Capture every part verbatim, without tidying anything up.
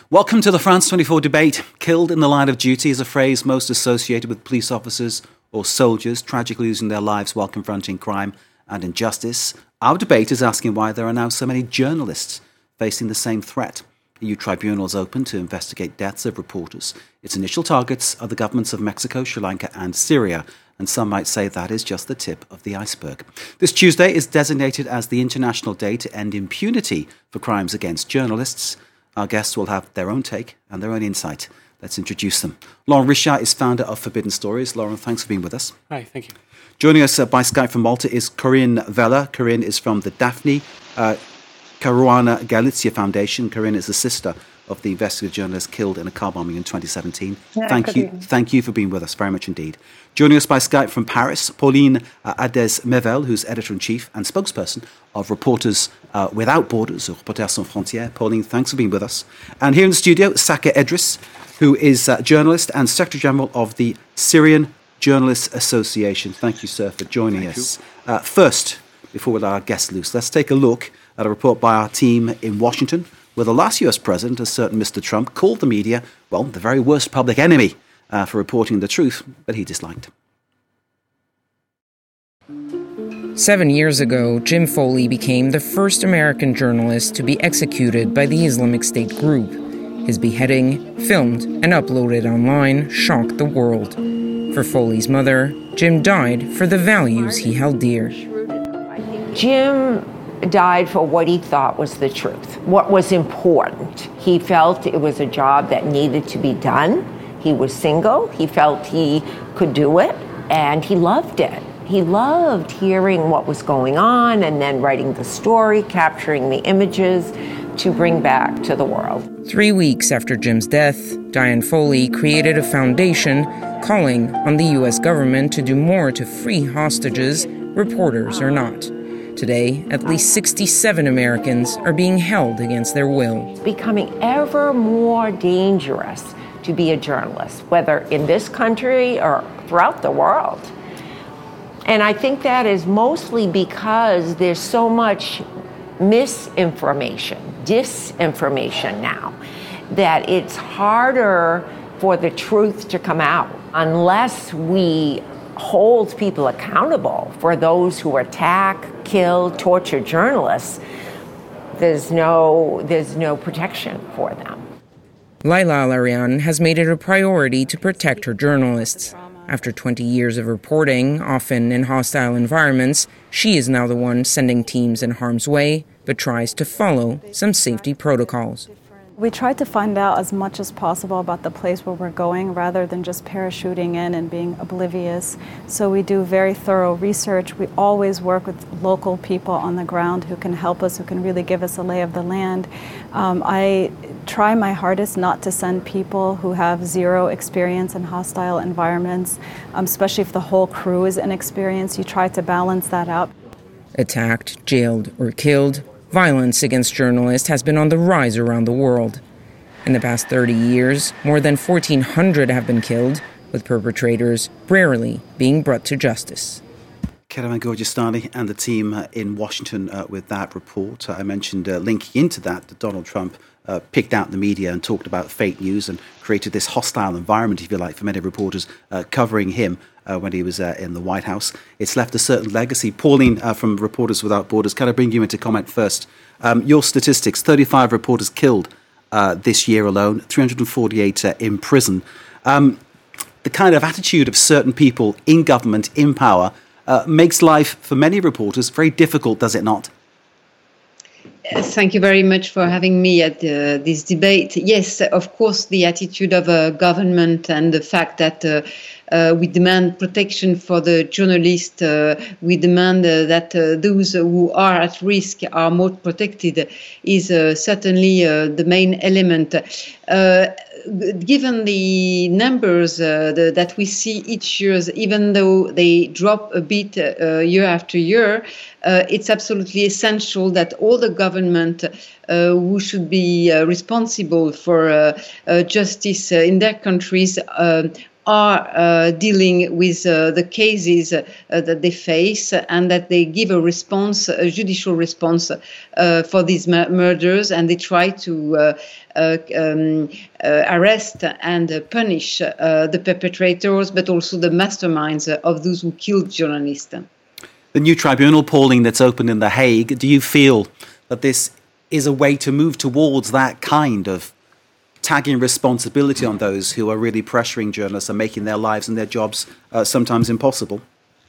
Welcome to the France twenty-four debate. Killed in the line of duty is a phrase most associated with police officers or soldiers tragically losing their lives while confronting crime and injustice. Our debate is asking why there are now so many journalists facing the same threat. E U tribunal is open to investigate deaths of reporters. Its initial targets are the governments of Mexico, Sri Lanka and Syria, and some might say that is just the tip of the iceberg. This Tuesday is designated as the International Day to End Impunity for Crimes Against Journalists. Our guests will have their own take and their own insight. Let's introduce them. Laurent Richard is founder of Forbidden Stories. Laurent, thanks for being with us. Hi, thank you. Joining us uh, by Skype from Malta is Corinne Vella. Corinne is from the Daphne uh, Caruana Galizia Foundation. Corinne is the sister of the investigative journalist killed in a car bombing in twenty seventeen. Yeah, thank you, thank you for being with us very much indeed. Joining us by Skype from Paris, Pauline uh, Adès-Mevel, who's editor-in-chief and spokesperson of Reporters uh, Without Borders, or Reporters Sans Frontières. Pauline, thanks for being with us. And here in the studio, Saka Edris, who is a journalist and Secretary-General of the Syrian Journalists Association. Thank you, sir, for joining Thank us. Uh, first, before we let our guests loose, let's take a look at a report by our team in Washington, where the last U S president, a certain Mister Trump, called the media, well, the very worst public enemy uh, for reporting the truth that he disliked. Seven years ago, Jim Foley became the first American journalist to be executed by the Islamic State group. His beheading, filmed and uploaded online, shocked the world. For Foley's mother, Jim died for the values he held dear. Jim died for what he thought was the truth, what was important. He felt it was a job that needed to be done. He was single. He felt he could do it, and he loved it. He loved hearing what was going on and then writing the story, capturing the images to bring back to the world. Three weeks after Jim's death, Diane Foley created a foundation calling on the U S government to do more to free hostages, reporters or not. Today, at least sixty-seven Americans are being held against their will. It's becoming ever more dangerous to be a journalist, whether in this country or throughout the world. And I think that is mostly because there's so much misinformation, disinformation now, that it's harder for the truth to come out unless we hold people accountable for those who attack, kill, torture journalists. There's no, there's no protection for them. Laila Al-Arian has made it a priority to protect her journalists. After twenty years of reporting, often in hostile environments, she is now the one sending teams in harm's way, but tries to follow some safety protocols. We try to find out as much as possible about the place where we're going rather than just parachuting in and being oblivious. So we do very thorough research. We always work with local people on the ground who can help us, who can really give us a lay of the land. Um, I try my hardest not to send people who have zero experience in hostile environments, um, especially if the whole crew is inexperienced. You try to balance that out. Attacked, jailed, or killed, violence against journalists has been on the rise around the world. In the past thirty years, more than fourteen hundred have been killed, with perpetrators rarely being brought to justice. Keravan Gorgistani and the team uh, in Washington uh, with that report. Uh, I mentioned uh, linking into that that Donald Trump uh, picked out the media and talked about fake news and created this hostile environment, if you like, for many reporters uh, covering him uh, when he was uh, in the White House. It's left a certain legacy. Pauline uh, from Reporters Without Borders, can I bring you into comment first? Um, your statistics, thirty-five reporters killed uh, this year alone, three hundred forty-eight uh, in prison. Um, the kind of attitude of certain people in government, in power, Uh, makes life for many reporters very difficult, does it not? Thank you very much for having me at uh, this debate. Yes, of course, the attitude of a government and the fact that uh, uh, we demand protection for the journalists, uh, we demand uh, that uh, those who are at risk are more protected is uh, certainly uh, the main element. Uh, Given the numbers uh, the, that we see each year, even though they drop a bit uh, year after year, uh, it's absolutely essential that all the government uh, who should be uh, responsible for uh, uh, justice uh, in their countries uh, are uh, dealing with uh, the cases uh, that they face, and that they give a response, a judicial response uh, for these mur- murders, and they try to uh, uh, um, uh, arrest and uh, punish uh, the perpetrators, but also the masterminds of those who killed journalists. The new tribunal, Pauline, that's opened in The Hague, do you feel that this is a way to move towards that kind of tagging responsibility on those who are really pressuring journalists and making their lives and their jobs uh, sometimes impossible?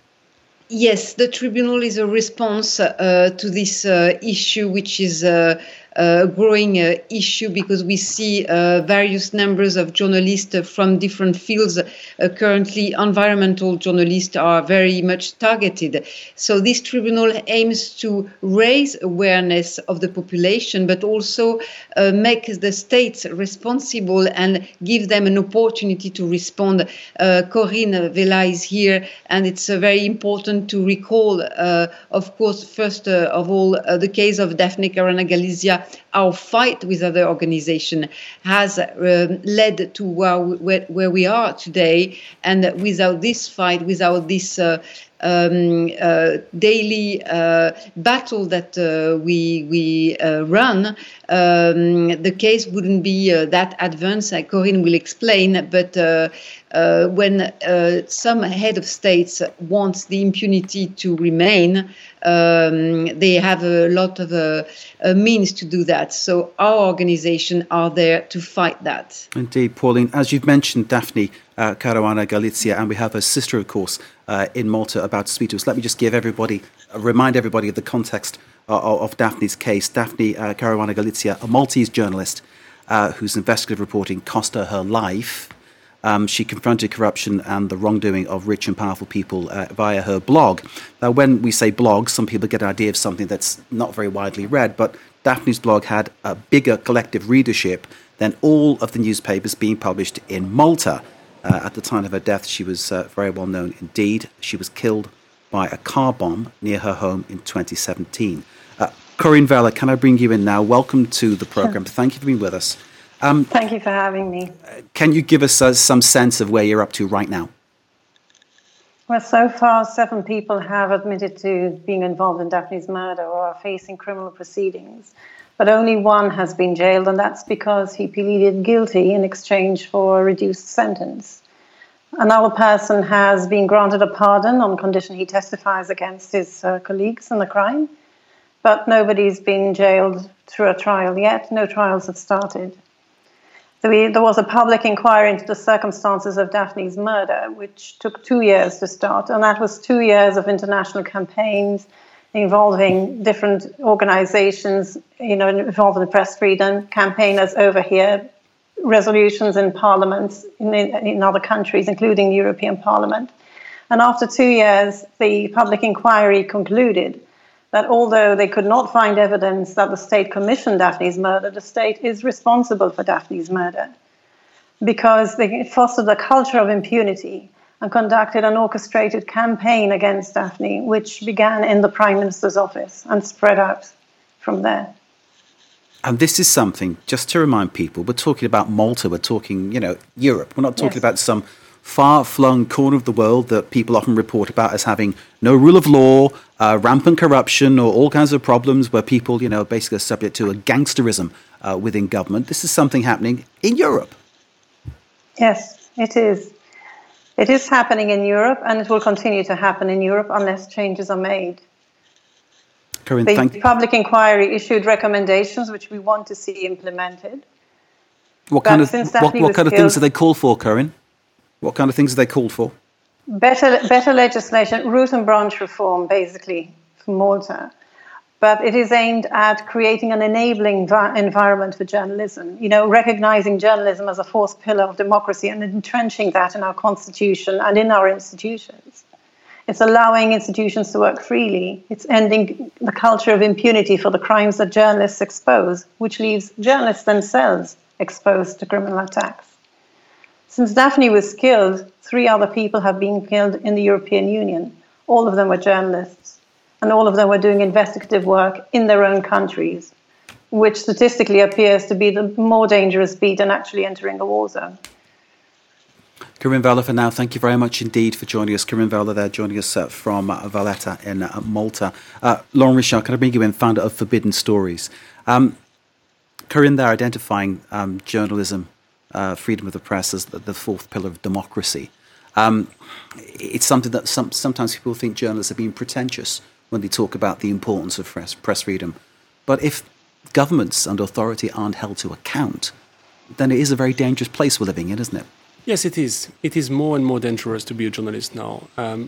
Yes, the tribunal is a response uh, to this uh, issue, which is uh, a growing uh, issue, because we see uh, various numbers of journalists from different fields. Uh, currently, environmental journalists are very much targeted. So this tribunal aims to raise awareness of the population, but also uh, make the states responsible and give them an opportunity to respond. Uh, Corinne Vela is here, and it's uh, very important to recall, uh, of course, first uh, of all, uh, the case of Daphne Caruana Galizia. Our fight with other organizations has uh, led to where we, where, where we are today. And without this fight, without this uh, um, uh, daily uh, battle that uh, we we uh, run, um, the case wouldn't be uh, that advanced. Uh, Corinne will explain, but uh, uh, when uh, some head of states wants the impunity to remain, um, they have a lot of uh, uh, means to do that. So our organization are there to fight that. Indeed, Pauline. As you've mentioned, Daphne uh, Caruana Galizia, and we have her sister, of course, uh, in Malta about to speak to us. Let me just give everybody, uh, remind everybody of the context uh, of Daphne's case. Daphne uh, Caruana Galizia, a Maltese journalist uh, whose investigative reporting cost her her life. Um, she confronted corruption and the wrongdoing of rich and powerful people uh, via her blog. Now, when we say blog, some people get an idea of something that's not very widely read, but Daphne's blog had a bigger collective readership than all of the newspapers being published in Malta. Uh, at the time of her death, she was uh, very well known indeed. She was killed by a car bomb near her home in twenty seventeen. Uh, Corinne Vela, can I bring you in now? Welcome to the programme. Sure. Thank you for being with us. Um, Thank you for having me. Can you give us uh, some sense of where you're up to right now? Well, so far, seven people have admitted to being involved in Daphne's murder or are facing criminal proceedings. But only one has been jailed, and that's because he pleaded guilty in exchange for a reduced sentence. Another person has been granted a pardon on condition he testifies against his uh, colleagues in the crime. But nobody's been jailed through a trial yet. No trials have started. There was a public inquiry into the circumstances of Daphne's murder, which took two years to start, and that was two years of international campaigns involving different organizations, you know, involved in press freedom, campaigners over here, resolutions in parliaments in, in other countries, including the European Parliament. And after two years, the public inquiry concluded that although they could not find evidence that the state commissioned Daphne's murder, the state is responsible for Daphne's murder because they fostered a culture of impunity and conducted an orchestrated campaign against Daphne, which began in the Prime Minister's office and spread out from there. And this is something, just to remind people, we're talking about Malta, we're talking, you know, Europe. We're not talking yes. about some far-flung corner of the world that people often report about as having no rule of law, uh, rampant corruption, or all kinds of problems where people, you know, basically are subject to a gangsterism uh, within government. This is something happening in Europe. Yes, it is. It is happening in Europe, and it will continue to happen in Europe unless changes are made. Corinne, the thank public inquiry issued recommendations which we want to see implemented. What kind of, what, what kind of things do they call for, Corinne? What kind of things are they called for? Better, better legislation, root and branch reform, basically, for Malta. But it is aimed at creating an enabling vi- environment for journalism, you know, recognizing journalism as a fourth pillar of democracy and entrenching that in our constitution and in our institutions. It's allowing institutions to work freely. It's ending the culture of impunity for the crimes that journalists expose, which leaves journalists themselves exposed to criminal attacks. Since Daphne was killed, three other people have been killed in the European Union. All of them were journalists, and all of them were doing investigative work in their own countries, which statistically appears to be the more dangerous beat than actually entering a war zone. Corinne Vella for now. Thank you very much indeed for joining us. Corinne Vella there joining us uh, from uh, Valletta in uh, Malta. Uh, Laurent Richard, can I bring you in, founder of Forbidden Stories? Um, Corinne there identifying um, journalism, uh, freedom of the press as the, the fourth pillar of democracy. Um, it's something that some, sometimes people think journalists are being pretentious when they talk about the importance of press, press freedom. But if governments and authority aren't held to account, then it is a very dangerous place we're living in, isn't it? Yes, it is. It is more and more dangerous to be a journalist now. Um,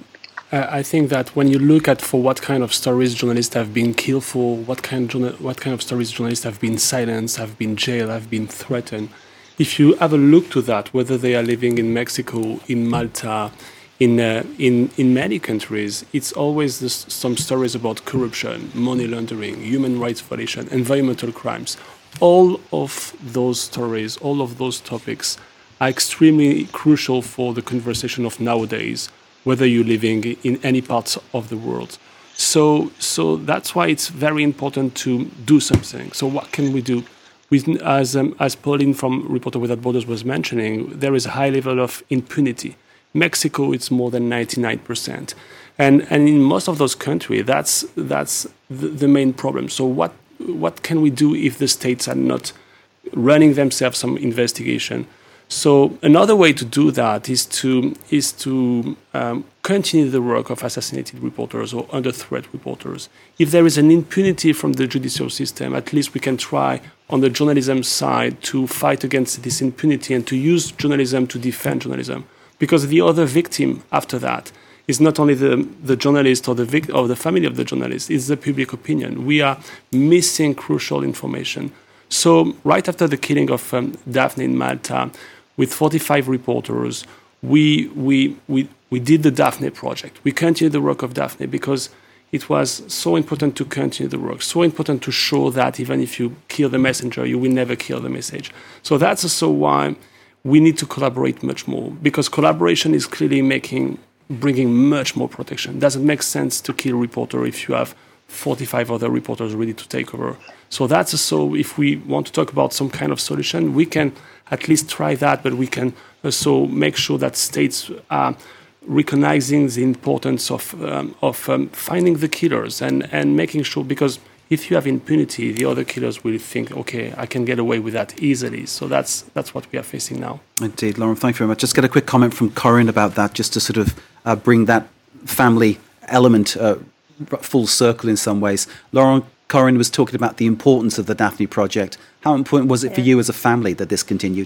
I think that when you look at for what kind of stories journalists have been killed for, what kind of, what kind of stories journalists have been silenced, have been jailed, have been threatened, if you have a look to that, whether they are living in Mexico, in Malta, in uh, in in many countries, it's always this, some stories about corruption, money laundering, human rights violation, environmental crimes. All of those stories, all of those topics are extremely crucial for the conversation of nowadays, whether you're living in any parts of the world. So, so that's why it's very important to do something. So what can we do? With, as, um, as Pauline from Reporter Without Borders was mentioning, there is a high level of impunity. Mexico, it's more than ninety-nine percent. And, and in most of those countries, that's, that's the, the main problem. So what, what can we do if the states are not running themselves some investigation? So another way to do that is to is to um, continue the work of assassinated reporters or under threat reporters. If there is an impunity from the judicial system, at least we can try on the journalism side to fight against this impunity and to use journalism to defend journalism. Because the other victim after that is not only the, the journalist or the vic- or the family of the journalist, it's the public opinion. We are missing crucial information. So right after the killing of um, Daphne in Malta, with forty-five reporters, we, we, we, we did the Daphne project. We continued the work of Daphne because it was so important to continue the work, so important to show that even if you kill the messenger, you will never kill the message. So that's also why we need to collaborate much more, because collaboration is clearly making, bringing much more protection. It doesn't make sense to kill a reporter if you have forty-five other reporters ready to take over. So that's also, if we want to talk about some kind of solution, we can at least try that, but we can also make sure that states are recognizing the importance of um, of um, finding the killers and, and making sure, because if you have impunity, the other killers will think, okay, I can get away with that easily. So that's that's what we are facing now. Indeed, Lauren, thank you very much. Just get a quick comment from Corinne about that, just to sort of uh, bring that family element uh, full circle in some ways. Lauren, Corinne was talking about the importance of the Daphne project. How important was it yeah. for you as a family that this continued?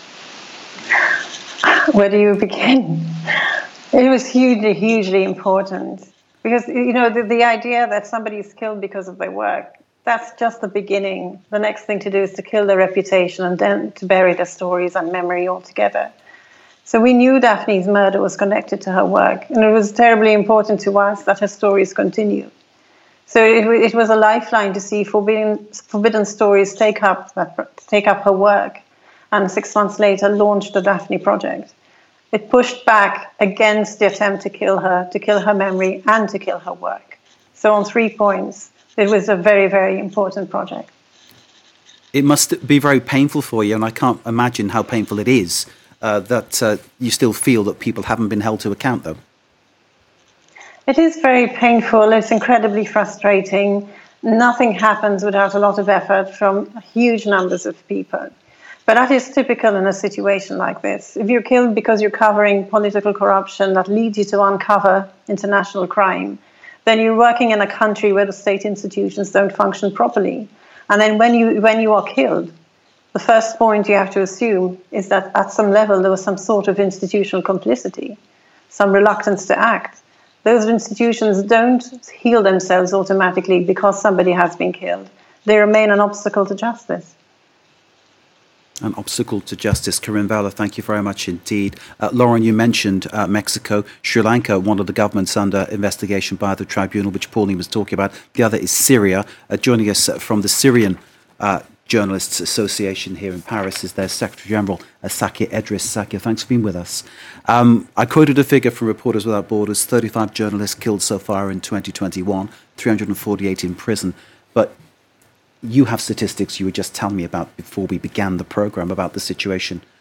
Where do you begin? It was hugely, hugely important. Because, you know, the, the idea that somebody is killed because of their work, that's just the beginning. The next thing to do is to kill their reputation and then to bury their stories and memory altogether. So we knew Daphne's murder was connected to her work, and it was terribly important to us that her stories continue. So it, it was a lifeline to see Forbidden, Forbidden Stories take up, take up her work, and six months later launched the Daphne Project. It pushed back against the attempt to kill her, to kill her memory, and to kill her work. So on three points, it was a very, very important project. It must be very painful for you, and I can't imagine how painful it is, uh, that uh, you still feel that people haven't been held to account, though. It is very painful. It's incredibly frustrating. Nothing happens without a lot of effort from huge numbers of people. But that is typical in a situation like this. If you're killed because you're covering political corruption that leads you to uncover international crime, then you're working in a country where the state institutions don't function properly. And then when you when you are killed, the first point you have to assume is that at some level there was some sort of institutional complicity, some reluctance to act. Those institutions don't heal themselves automatically because somebody has been killed. They remain an obstacle to justice. An obstacle to justice. Corinne Vella, thank you very much indeed. Uh, Lauren, you mentioned uh, Mexico, Sri Lanka, one of the governments under investigation by the tribunal, which Pauline was talking about. The other is Syria. Uh, joining us from the Syrian uh, Journalists Association here in Paris is their Secretary General, uh, Sakir Edris. Sakir, thanks for being with us. Um, I quoted a figure from Reporters Without Borders, thirty-five journalists killed so far in twenty twenty-one, three hundred forty-eight in prison. But you have statistics you were just telling me about before we began the programme about the situation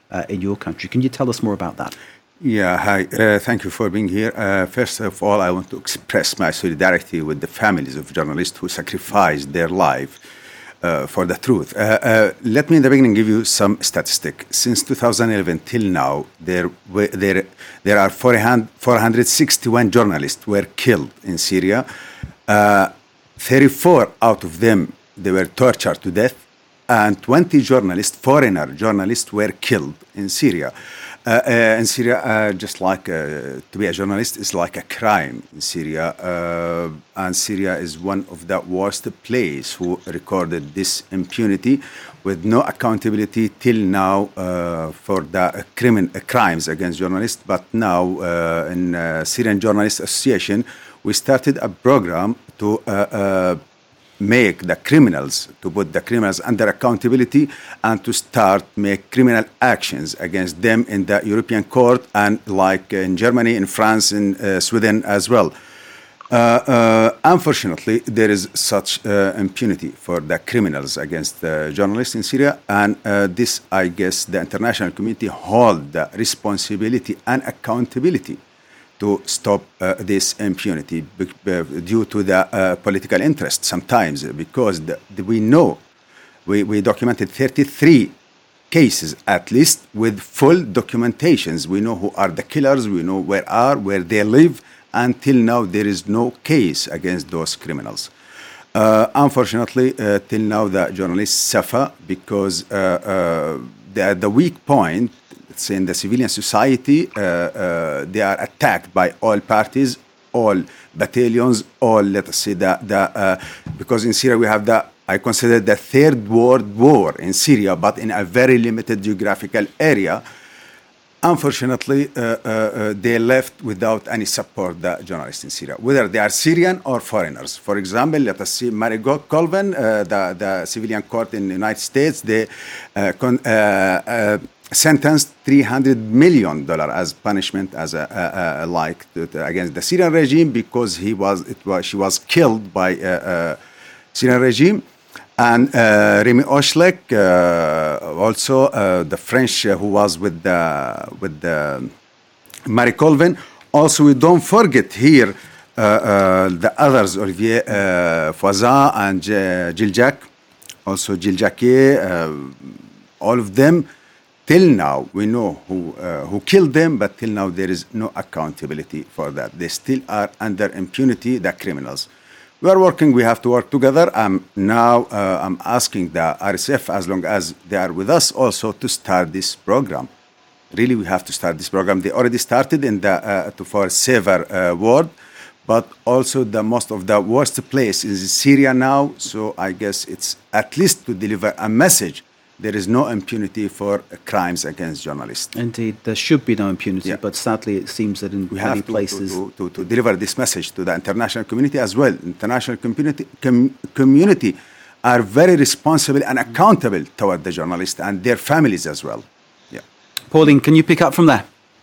uh, in your country. Can you tell us more about that? Yeah, hi. Uh, thank you for being here. Uh, first of all, I want to express my solidarity with the families of journalists who sacrificed their life uh, for the truth. Uh, uh, let me in the beginning give you some statistic. Since two thousand eleven till now, there were, there, there are four hundred sixty-one journalists were killed in Syria. Uh, thirty-four out of them, they were tortured to death, and twenty journalists, foreigner journalists, were killed in Syria. Uh, uh, in Syria, uh, just like uh, to be a journalist is like a crime in Syria, uh, and Syria is one of the worst places who recorded this impunity with no accountability till now uh, for the crimin- uh, crimes against journalists. But now, uh, in uh, Syrian Journalists Association, we started a program to uh, uh, make the criminals, to put the criminals under accountability and to start make criminal actions against them in the European court and like in Germany, in France, in uh, Sweden as well. Uh, uh, unfortunately, there is such uh, impunity for the criminals against the journalists in Syria, and uh, this, I guess, the international community hold the responsibility and accountability to stop uh, this impunity be- uh, due to the uh, political interest sometimes, because the, the, we know, we, we documented thirty-three cases at least with full documentations. We know who are the killers, we know where are, where they live. Until now, there is no case against those criminals. Uh, unfortunately, uh, till now, the journalists suffer because uh, uh, the, the weak point in the civilian society, uh, uh, they are attacked by all parties, all battalions, all, let us say, the, the, uh, because in Syria we have the, I consider the third world war in Syria, but in a very limited geographical area. Unfortunately, uh, uh, uh, they left without any support, the journalists in Syria, whether they are Syrian or foreigners. For example, let us see Mary Colvin, uh, the, the civilian court in the United States, they uh, con- uh, uh, sentenced three hundred million dollars as punishment, as a, a, a like to, to, against the Syrian regime because he was, it was she was killed by a, a Syrian regime. And uh, Remy Oshlek, uh, also uh, the French uh, who was with the with the Mary Colvin. Also, we don't forget here uh, uh, the others, Olivier uh, Foizat and J- Gilles Jacques, also Gilles Jacquet, uh, all of them. Till now, we know who uh, who killed them, but till now there is no accountability for that. They still are under impunity, the criminals. We are working, we have to work together. Um, now uh, I'm asking the R S F, as long as they are with us, also to start this program. Really, we have to start this program. They already started in the uh, to for safer uh, world, but also the most of the worst place is Syria now. So I guess it's at least to deliver a message. There is no impunity for crimes against journalists. Indeed, there should be no impunity, yeah. but sadly it seems that in we many have to, places... To, to, to, to deliver this message to the international community as well. International community, com, community are very responsible and accountable toward the journalists and their families as well. Yeah. Pauline, can you pick up from there?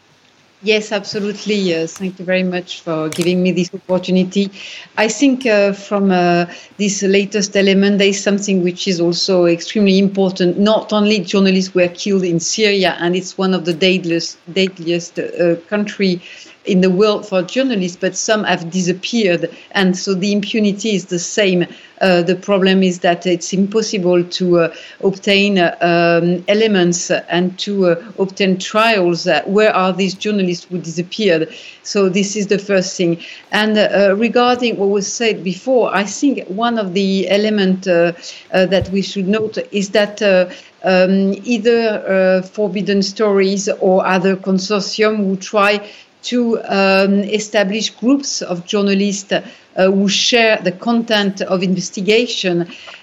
Yes, absolutely. Uh, thank you very much for giving me this opportunity. I think uh, from uh, this latest element, there is something which is also extremely important. Not only journalists were killed in Syria, and it's one of the deadliest, deadliest uh, country in the world for journalists, but some have disappeared. And so the impunity is the same. Uh, the problem is that it's impossible to uh, obtain uh, um, elements and to uh, obtain trials. Uh, where are these journalists who disappeared? So this is the first thing. And uh, regarding what was said before, I think one of the elements uh, uh, that we should note is that uh, um, either uh, Forbidden Stories or other consortium who try to um, establish groups of journalists uh, who share the content of investigation.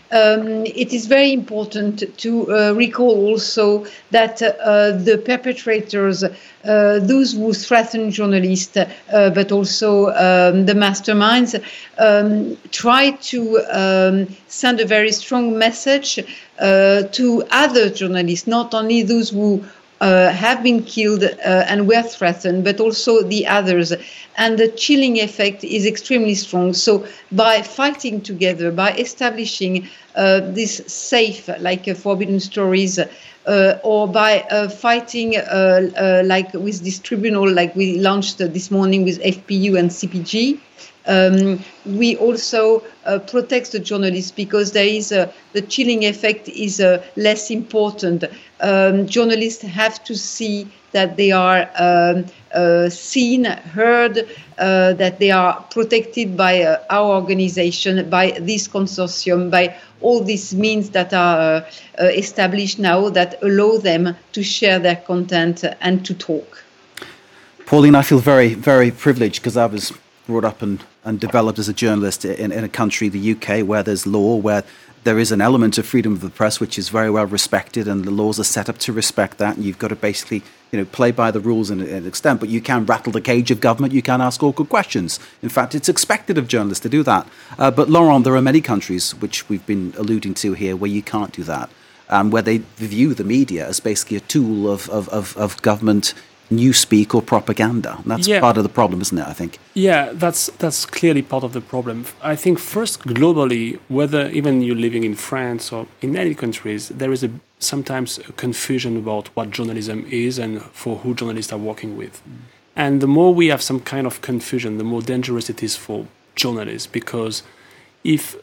Um, it is very important to uh, recall also that uh, the perpetrators, uh, those who threaten journalists, uh, but also um, the masterminds, um, try to um, send a very strong message uh, to other journalists, not only those who uh, have been killed uh, and were threatened, but also the others. And the chilling effect is extremely strong. So by fighting together, by establishing uh, this safe, like uh, Forbidden Stories, uh, or by uh, fighting uh, uh, like with this tribunal, like we launched uh, this morning with F P U and C P G, Um, we also uh, protect the journalists because there is a, the chilling effect is uh, less important. Um, journalists have to see that they are um, uh, seen, heard, uh, that they are protected by uh, our organization, by this consortium, by all these means that are uh, uh, established now that allow them to share their content and to talk. Pauline, I feel very, very privileged because I was brought up and, and developed as a journalist in, in a country, the U K, where there's law, where there is an element of freedom of the press which is very well respected, and the laws are set up to respect that, and you've got to basically, you know, play by the rules in an extent, but you can rattle the cage of government, you can ask awkward questions. In fact, it's expected of journalists to do that. Uh, but Laurent, there are many countries, which we've been alluding to here, where you can't do that, um, where they view the media as basically a tool of, of, of, of government newspeak or propaganda. And that's yeah. part of the problem, isn't it, I think? Yeah, that's that's clearly part of the problem. I think first, globally, whether even you're living in France or in any countries, there is a sometimes a confusion about what journalism is and for who journalists are working with. Mm. And the more we have some kind of confusion, the more dangerous it is for journalists, because if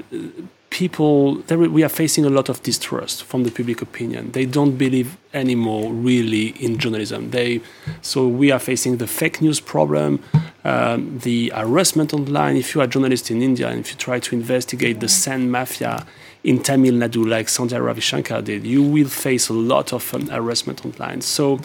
people, there, we are facing a lot of distrust from the public opinion. They don't believe anymore really in journalism. They, so we are facing the fake news problem, um, the harassment online. If you are a journalist in India and if you try to investigate the sand mafia in Tamil Nadu, like Sandhya Ravishankar did, you will face a lot of um, harassment online. So,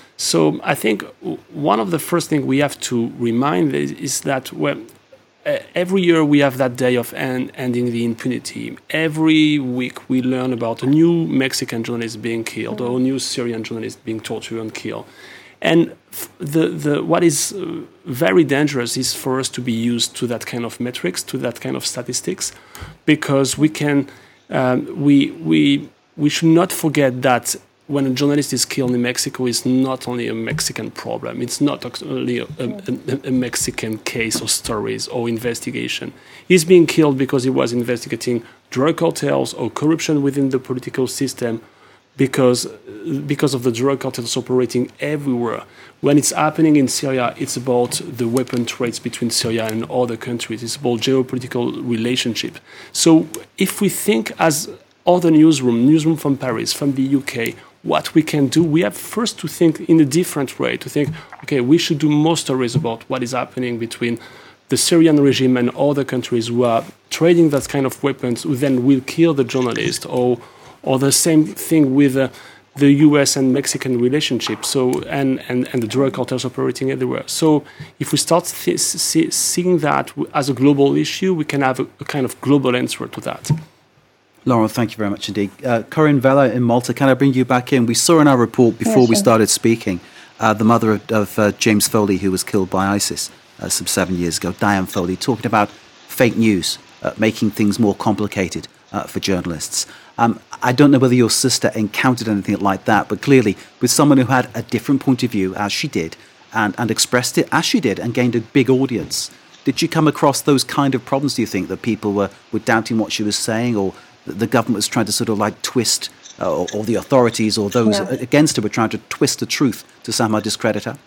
so I think one of the first things we have to remind is, is that well, Uh, every year we have that day of end, ending the impunity. Every week we learn about a new Mexican journalist being killed or a new Syrian journalist being tortured and killed. And f- the, the, what is uh, very dangerous is for us to be used to that kind of metrics, to that kind of statistics, because we can, um, we, we, we should not forget that when a journalist is killed in Mexico, it's not only a Mexican problem. It's not only a, a, a Mexican case or stories or investigation. He's being killed because he was investigating drug cartels or corruption within the political system, because because of the drug cartels operating everywhere. When it's happening in Syria, it's about the weapon trades between Syria and other countries. It's about geopolitical relationship. So if we think as other newsroom, newsroom from Paris, from the U K, what we can do, we have first to think in a different way, to think, okay, we should do more stories about what is happening between the Syrian regime and other countries who are trading that kind of weapons, who then will kill the journalist, or or the same thing with uh, the U S and Mexican relationship, so and, and, and the drug cartels operating everywhere. So if we start th- see, seeing that as a global issue, we can have a, a kind of global answer to that. Laurent, thank you very much indeed. Uh, Corinne Vella in Malta, can I bring you back in? We saw in our report before yeah, sure. we started speaking, uh, the mother of, of uh, James Foley, who was killed by ISIS uh, some seven years ago, Diane Foley, talking about fake news, uh, making things more complicated uh, for journalists. Um, I don't know whether your sister encountered anything like that, but clearly with someone who had a different point of view, as she did, and, and expressed it as she did, and gained a big audience. Did you come across those kind of problems, do you think, that people were, were doubting what she was saying, or the government was trying to sort of like twist, uh, or, or the authorities or those yeah. against her were trying to twist the truth to somehow discredit her?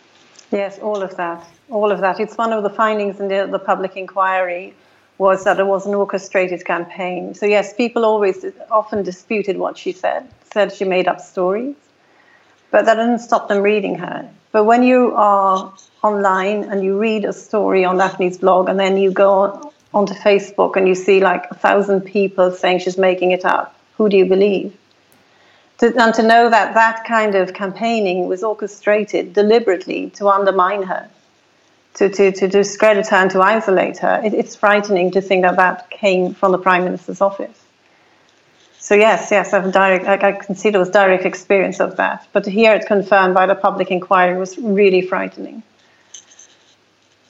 Yes, all of that. All of that. It's one of the findings in the, the public inquiry was that it was an orchestrated campaign. So yes, people always often disputed what she said, said she made up stories, but that didn't stop them reading her. But when you are online and you read a story on Daphne's blog and then you go onto Facebook and you see like a thousand people saying she's making it up, who do you believe? To, and to know that that kind of campaigning was orchestrated deliberately to undermine her, to, to, to discredit her and to isolate her, it, it's frightening to think that that came from the Prime Minister's office. So yes, yes, I've direct, I, I can see there was direct experience of that. But to hear it confirmed by the public inquiry was really frightening.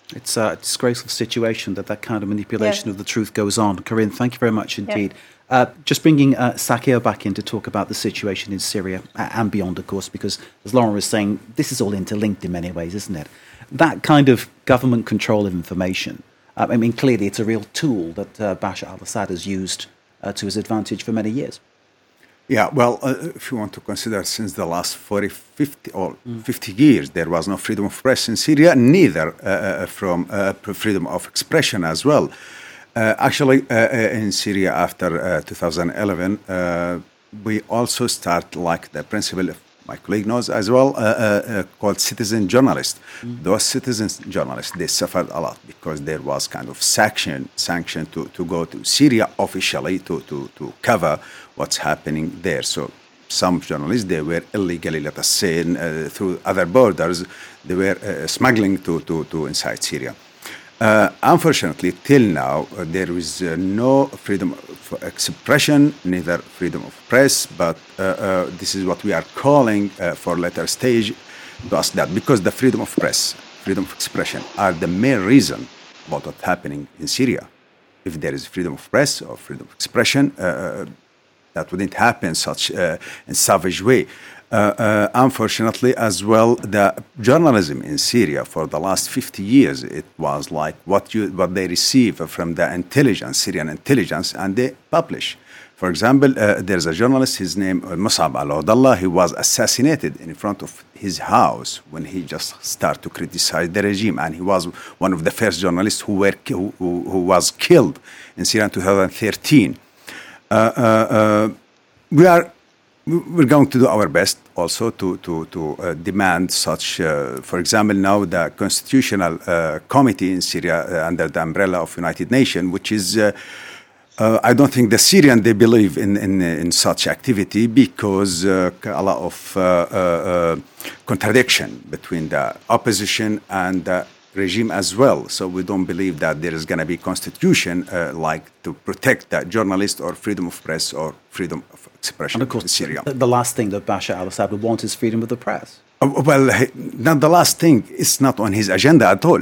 It's a disgraceful situation that that kind of manipulation yes. of the truth goes on. Corinne, thank you very much indeed. Yes. Uh, just bringing uh, Sakir back in to talk about the situation in Syria and beyond, of course, because as Lauren was saying, this is all interlinked in many ways, isn't it? That kind of government control of information, uh, I mean, clearly it's a real tool that uh, Bashar al-Assad has used uh, to his advantage for many years. Yeah, well, uh, if you want to consider since the last forty, fifty or mm. fifty years, there was no freedom of press in Syria, neither uh, from uh, freedom of expression as well. Uh, actually, uh, in Syria after uh, two thousand eleven, uh, we also start like the principle, my colleague knows as well, uh, uh, called citizen journalists. Mm. Those citizen journalists, they suffered a lot because there was kind of sanction, sanction to, to go to Syria officially to, to, to cover what's happening there. So some journalists, they were illegally, let us say, uh, through other borders, they were uh, smuggling to, to, to inside Syria. Uh, unfortunately, till now, uh, there is uh, no freedom of expression, neither freedom of press, but uh, uh, this is what we are calling uh, for later stage to ask that, because the freedom of press, freedom of expression are the main reason about what's happening in Syria. If there is freedom of press or freedom of expression, uh, that wouldn't happen such uh, in savage way. Uh, uh, unfortunately, as well, the journalism in Syria for the last fifty years, it was like what you what they receive from the intelligence, Syrian intelligence, and they publish. For example, uh, there's a journalist, his name uh, Musab al-Awdallah. He was assassinated in front of his house when he just started to criticize the regime, and he was one of the first journalists who were who, who, who was killed in Syria in two thousand thirteen. Uh, uh, uh, we are. We're going to do our best also to to to uh, demand such. Uh, for example, now the Constitutional uh, Committee in Syria uh, under the umbrella of United Nations, which is, uh, uh, I don't think the Syrians they believe in in, in such activity because uh, a lot of uh, uh, uh, contradiction between the opposition and the regime as well. So we don't believe that there is going to be constitution uh, like to protect the journalist or freedom of press or freedom of expression and of course, in Syria. The, the last thing that Bashar al-Assad would want is freedom of the press. Uh, well, not the last thing. It's not on his agenda at all.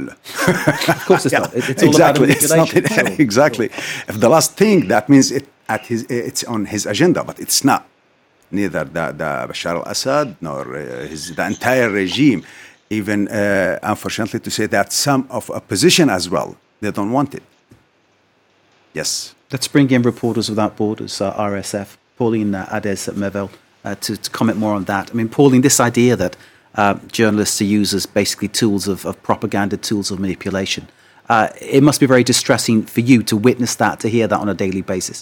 Of course it's yeah, not. It, it's all exactly. about manipulation. It's not, sure. exactly. Sure. If the last thing, that means it at his it's on his agenda, but it's not. Neither the, the Bashar al-Assad nor uh, his the entire regime. Even, uh, unfortunately, to say that some of opposition as well, they don't want it. Yes. Let's bring in Reporters Without Borders, uh, R S F, Pauline uh, Ades-Mervel, uh, to, to comment more on that. I mean, Pauline, this idea that uh, journalists are used as basically tools of, of propaganda, tools of manipulation, uh, it must be very distressing for you to witness that, to hear that on a daily basis.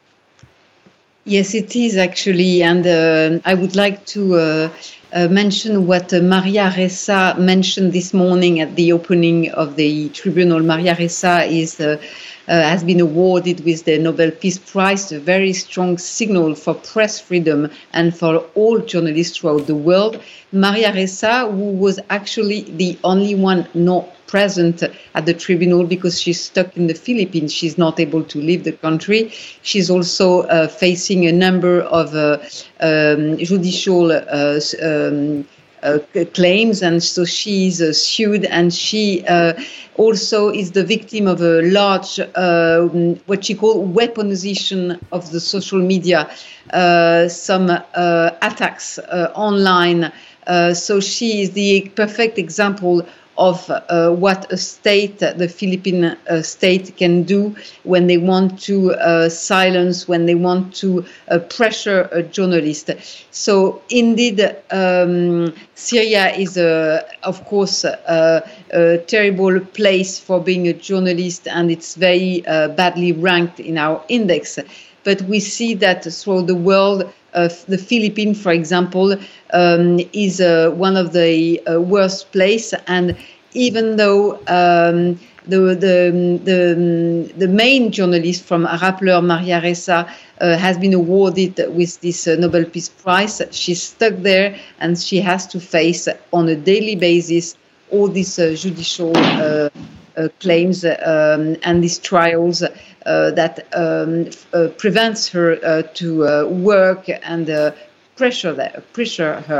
Yes, it is actually, and uh, I would like to uh, uh, mention what uh, Maria Ressa mentioned this morning at the opening of the tribunal. Maria Ressa is uh, uh, has been awarded with the Nobel Peace Prize, a very strong signal for press freedom and for all journalists throughout the world. Maria Ressa, who was actually the only one not present at the tribunal because she's stuck in the Philippines. She's not able to leave the country. She's also uh, facing a number of uh, um, judicial uh, um, uh, claims, and so she's uh, sued, and she uh, also is the victim of a large, uh, what she called weaponization of the social media, uh, some uh, attacks uh, online. Uh, so she is the perfect example of uh, what a state, the Philippine uh, state, can do when they want to uh, silence, when they want to uh, pressure a journalist. So indeed, um, Syria is, a, of course, a, a terrible place for being a journalist, and it's very uh, badly ranked in our index. But we see that throughout the world, Uh, the Philippines, for example, um, is uh, one of the uh, worst places. And even though um, the, the the the main journalist from Rappler, Maria Ressa, uh, has been awarded with this uh, Nobel Peace Prize, she's stuck there, and she has to face on a daily basis all these uh, judicial uh, uh, claims um, and these trials. Uh, that um, uh, prevents her uh, to uh, work and uh, pressure that, pressure her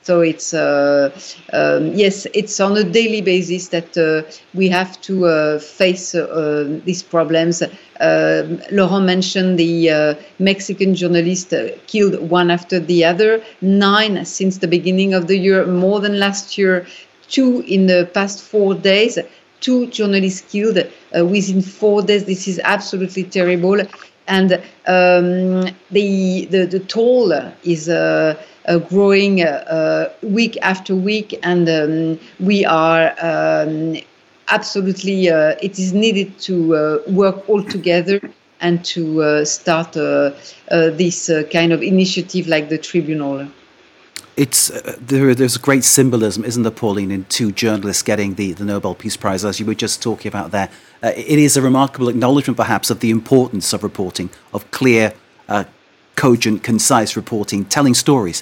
So it's uh, um, yes, it's on a daily basis that uh, we have to uh, face uh, these problems. Uh, Laurent mentioned the uh, Mexican journalists uh, killed one after the other, nine since the beginning of the year, more than last year, two in the past four days, two journalists killed uh, within four days. This is absolutely terrible. And um, the, the the toll is uh, uh, growing uh, week after week, and um, we are um, absolutely. Uh, it is needed to uh, work all together and to uh, start uh, uh, this uh, kind of initiative like the tribunal. It's uh, there. There's a great symbolism, isn't there, Pauline, in two journalists getting the, the Nobel Peace Prize, as you were just talking about there. Uh, it is a remarkable acknowledgement, perhaps, of the importance of reporting, of clear, uh, cogent, concise reporting, telling stories.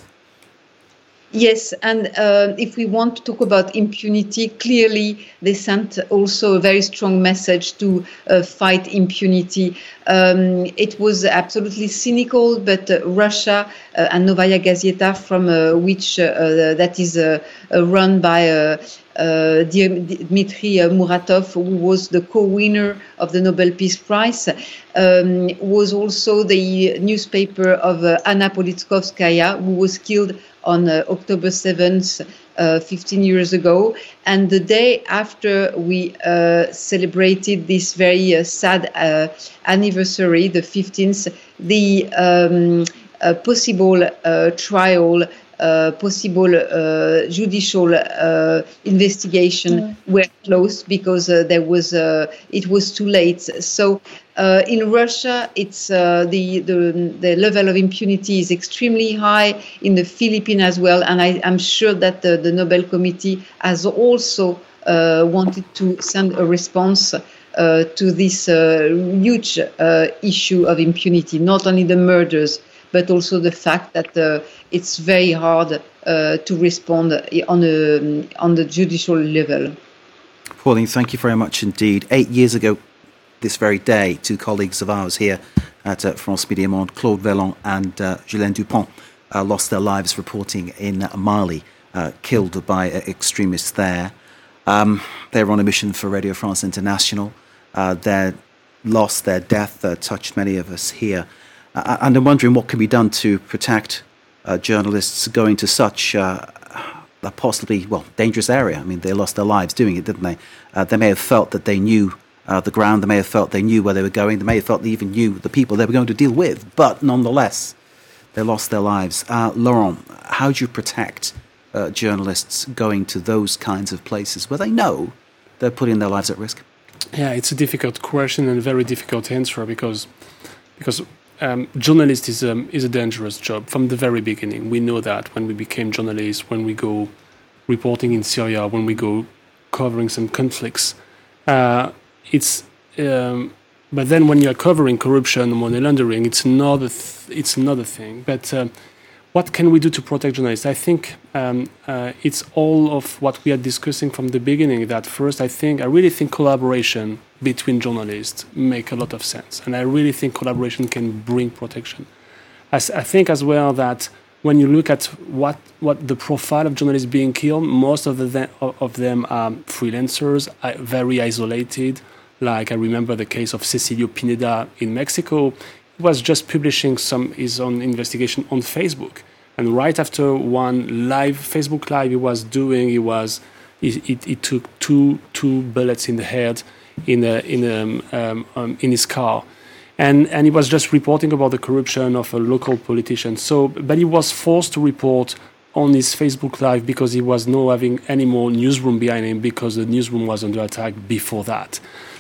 Yes, and uh, if we want to talk about impunity, clearly they sent also a very strong message to uh, fight impunity. Um, it was absolutely cynical, but uh, Russia uh, and Novaya Gazeta, from uh, which uh, that is uh, uh, run by uh, uh, Dmitry Muratov, who was the co-winner of the Nobel Peace Prize, um, was also the newspaper of uh, Anna Politkovskaya, who was killed on uh, October seventh, uh, fifteen years ago. And the day after we uh, celebrated this very uh, sad uh, anniversary, the fifteenth, the um, uh, possible uh, trial, uh, possible uh, judicial uh, investigation mm. were closed because uh, there was uh, it was too late. So uh, in Russia, it's uh, the, the the level of impunity is extremely high. In the Philippines as well, and I, I'm sure that the, the Nobel Committee has also uh, wanted to send a response uh, to this uh, huge uh, issue of impunity. Not only the murders, but also the fact that uh, it's very hard uh, to respond on a on the judicial level. Pauline, thank you very much indeed. Eight years ago, this very day, two colleagues of ours here at uh, France Media Monde, Claude Vellon and uh, Ghislaine Dupont, uh, lost their lives reporting in Mali, uh, killed by uh, extremists there. Um, they were on a mission for Radio France International. Uh, their loss, their death, uh, touched many of us here. Uh, and I'm wondering what can be done to protect uh, journalists going to such uh, a possibly, well, dangerous area. I mean, they lost their lives doing it, didn't they? Uh, they may have felt that they knew uh, the ground. They may have felt they knew where they were going. They may have felt they even knew the people they were going to deal with. But nonetheless, they lost their lives. Uh, Laurent, how do you protect uh, journalists going to those kinds of places where they know they're putting their lives at risk? Yeah, it's a difficult question and a very difficult answer because because um, journalist is a, is a dangerous job from the very beginning. We know that when we became journalists, when we go reporting in Syria, when we go covering some conflicts, uh, it's um, but then when you're covering corruption, money laundering, it's another th- it's another thing. But uh, what can we do to protect journalists? I think um, uh, it's all of what we are discussing from the beginning. That first, I think I really think collaboration between journalists make a lot of sense, and I really think collaboration can bring protection. As I think as well that when you look at what what the profile of journalists being killed, most of the of them are freelancers, very isolated. Like I remember the case of Cecilio Pineda in Mexico. He was just publishing some his own investigation on Facebook, and right after one live Facebook live he was doing, he was he, he, he took two two bullets in the head in a, in a, um, um, in his car, and and he was just reporting about the corruption of a local politician. So, but he was forced to report on his Facebook live because he was not having any more newsroom behind him because the newsroom was under attack before that.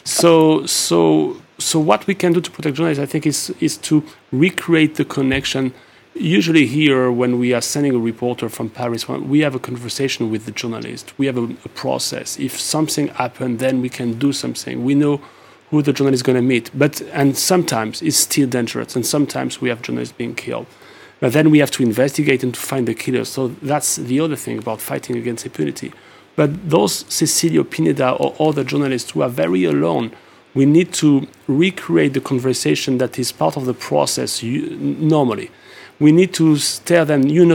So so. So what we can do to protect journalists, I think, is is to recreate the connection. Usually here, when we are sending a reporter from Paris, we have a conversation with the journalist. We have a, a process. If something happened, then we can do something. We know who the journalist is going to meet. But and sometimes it's still dangerous, and sometimes we have journalists being killed. But then we have to investigate and to find the killers. So that's the other thing about fighting against impunity. But those Cecilio Pineda or other journalists who are very alone, we need to recreate the conversation that is part of the process you, normally. We need to tell them, you're not alone.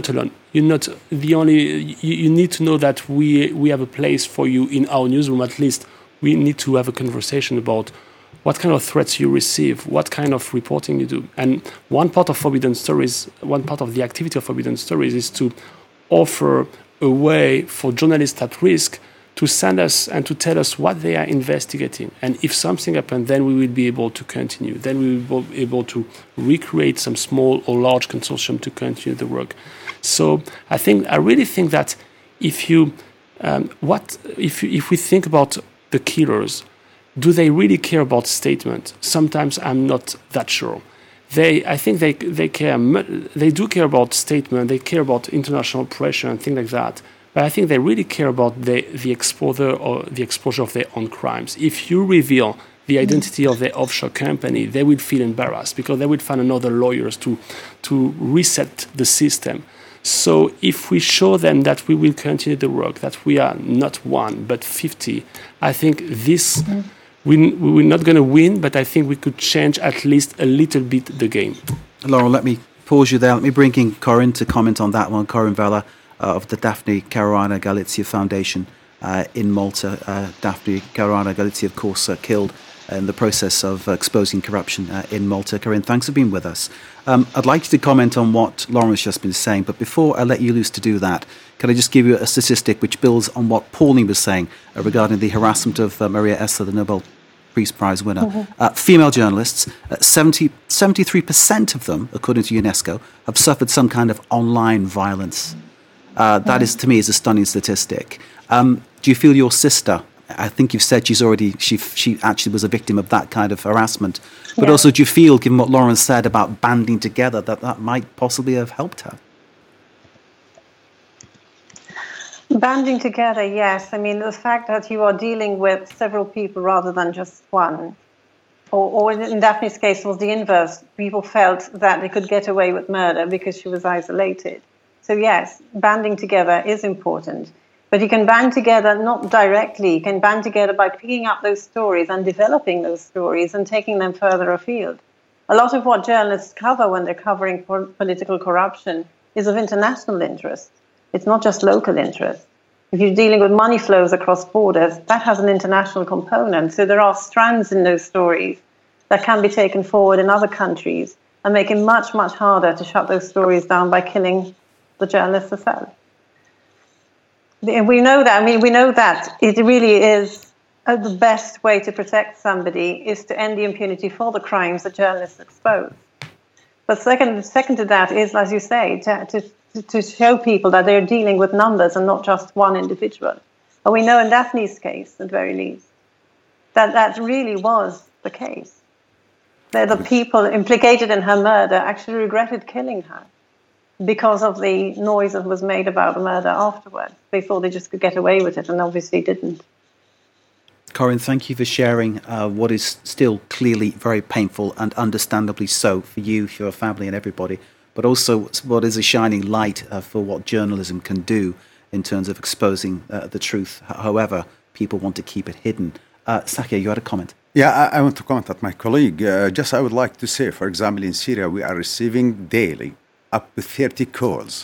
you're not the only. You, you need to know that we we have a place for you in our newsroom. At least we need to have a conversation about what kind of threats you receive, what kind of reporting you do. And one part of Forbidden Stories, one part of the activity of Forbidden Stories is to offer a way for journalists at risk to send us and to tell us what they are investigating. And if something happens, then we will be able to continue. Then we will be able to recreate some small or large consortium to continue the work. So I think I really think that if you um, what if you, if we think about the killers, do they really care about statement? Sometimes I'm not that sure. They, I think they they care. They do care about statement. They care about international pressure and things like that. But I think they really care about the, the exposure or the exposure of their own crimes. If you reveal the identity of their offshore company, they will feel embarrassed because they will find another lawyers to to reset the system. So if we show them that we will continue the work, that we are not one but fifty, I think this mm-hmm. we we're not going to win, but I think we could change at least a little bit the game. Laurel, let me pause you there. Let me bring in Corinne to comment on that one. Corinne Vella. Uh, of the Daphne Caruana Galizia Foundation uh, in Malta. Uh, Daphne Caruana Galizia, of course, uh, killed in the process of uh, exposing corruption uh, in Malta. Corinne, thanks for being with us. Um, I'd like you to comment on what Lauren has just been saying, but before I let you loose to do that, can I just give you a statistic which builds on what Pauline was saying uh, regarding the harassment of uh, Maria Essa, the Nobel Peace Prize winner. Mm-hmm. Uh, female journalists, uh, seventy, seventy-three percent of them, according to UNESCO, have suffered some kind of online violence. Uh, that is, to me, is a stunning statistic. Um, do you feel your sister, I think you've said she's already, she she actually was a victim of that kind of harassment, but yeah. also do you feel, given what Lauren said about banding together, that that might possibly have helped her? Banding together, yes. I mean, the fact that you are dealing with several people rather than just one, or, or in Daphne's case, was the inverse. People felt that they could get away with murder because she was isolated. So yes, banding together is important, but you can band together not directly. You can band together by picking up those stories and developing those stories and taking them further afield. A lot of what journalists cover when they're covering political corruption is of international interest. It's not just local interest. If you're dealing with money flows across borders, that has an international component. So there are strands in those stories that can be taken forward in other countries and make it much, much harder to shut those stories down by killing the journalists herself. We know that, I mean, we know that it really is uh, the best way to protect somebody is to end the impunity for the crimes that journalists expose. But second, second to that is, as you say, to, to, to show people that they're dealing with numbers and not just one individual. And we know in Daphne's case, at the very least, that that really was the case. That the people implicated in her murder actually regretted killing her because of the noise that was made about the murder afterwards. They thought they just could get away with it, and obviously didn't. Corinne, thank you for sharing uh, what is still clearly very painful and understandably so for you, for your family and everybody, but also what is a shining light uh, for what journalism can do in terms of exposing uh, the truth, however people want to keep it hidden. Uh, Sakia, you had a comment. Yeah, I, I want to comment at my colleague. Uh, just I would like to say, for example, in Syria, we are receiving daily up to thirty calls,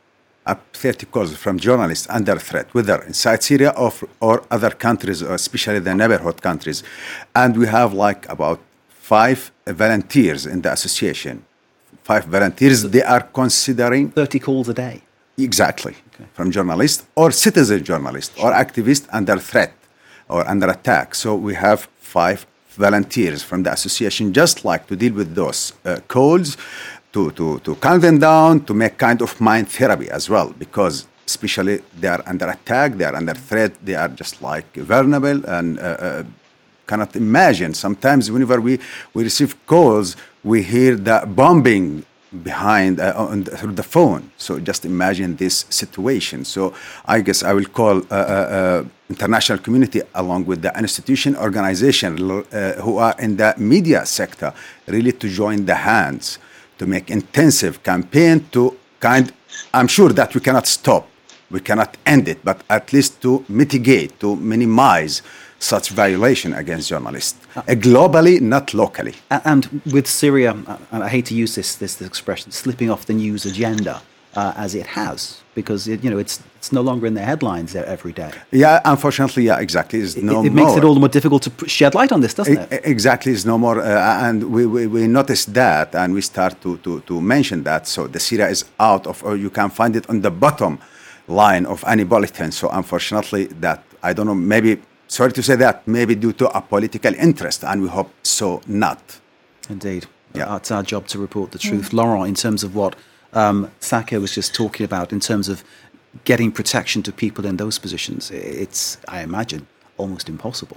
up to thirty calls from journalists under threat, whether inside Syria or, or other countries, or especially the neighborhood countries. And we have like about five volunteers in the association. Five volunteers, they are considering... thirty calls a day. Exactly, okay. From journalists or citizen journalists or activists under threat or under attack. So we have five volunteers from the association just like to deal with those uh, calls, To, to, to calm them down, to make kind of mind therapy as well, because especially they are under attack, they are under threat, they are just like vulnerable and uh, uh, cannot imagine. Sometimes whenever we, we receive calls, we hear the bombing behind uh, on the, through the phone. So just imagine this situation. So I guess I will call uh, uh, international community along with the institution, organization uh, who are in the media sector really to join the hands to make intensive campaign to kind, I'm sure that we cannot stop, we cannot end it, but at least to mitigate, to minimize such violation against journalists, uh, globally, not locally. And with Syria, and I hate to use this, this, this expression, slipping off the news agenda, uh, as it has, because it, you know it's it's no longer in the headlines every day. Yeah, unfortunately, yeah, exactly. It's no it, it more. makes it all the more difficult to shed light on this, doesn't it? it exactly, it's no more, uh, and we, we we noticed that, and we start to to to mention that. So the Syria is out of, or you can find it on the bottom line of any bulletin. So unfortunately, that I don't know, maybe. Sorry to say that, maybe due to a political interest, and we hope so not. Indeed. Yeah. It's our job to report the truth. Mm. Laurent, in terms of what um, Saka was just talking about, in terms of getting protection to people in those positions, it's, I imagine, almost impossible.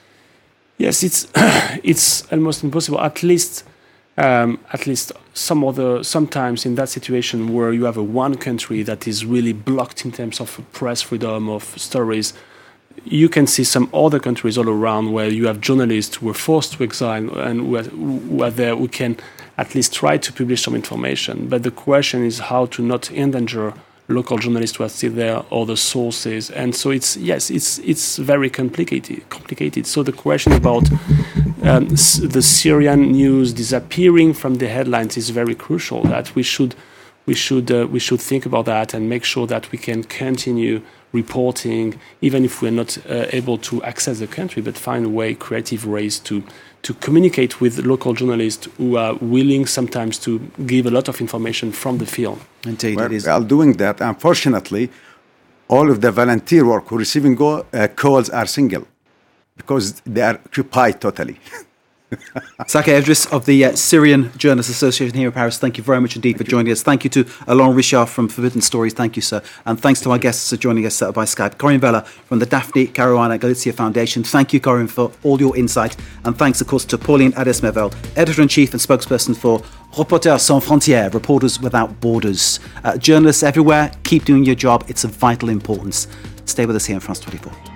Yes, it's it's almost impossible. At least, um, at least some other sometimes in that situation where you have a one country that is really blocked in terms of press freedom, of stories. You can see some other countries all around where you have journalists who were forced to exile and who are, who are there who can at least try to publish some information. But the question is how to not endanger local journalists who are still there or the sources. And so it's, yes, it's it's very complicated. complicated. So the question about um, the Syrian news disappearing from the headlines is very crucial, that we should, we should, uh, we should think about that and make sure that we can continue reporting, even if we're not uh, able to access the country, but find a way, creative ways to to communicate with local journalists who are willing sometimes to give a lot of information from the field. Indeed, well, it is. While doing that, unfortunately, all of the volunteer work who are receiving go, uh, calls are single because they are occupied totally. Saka Edris of the uh, Syrian Journalists Association here in Paris, thank you very much indeed for joining us. Thank you to Alain Richard from Forbidden Stories. Thank you, sir. And thanks to our guests for joining us uh, by Skype. Corinne Vella from the Daphne Caruana Galizia Foundation. Thank you, Corinne, for all your insight. And thanks, of course, to Pauline Adesmevel, Editor-in-Chief and spokesperson for Reporters Sans Frontières, Reporters Without Borders. Uh, journalists everywhere, keep doing your job. It's of vital importance. Stay with us here on France twenty-four.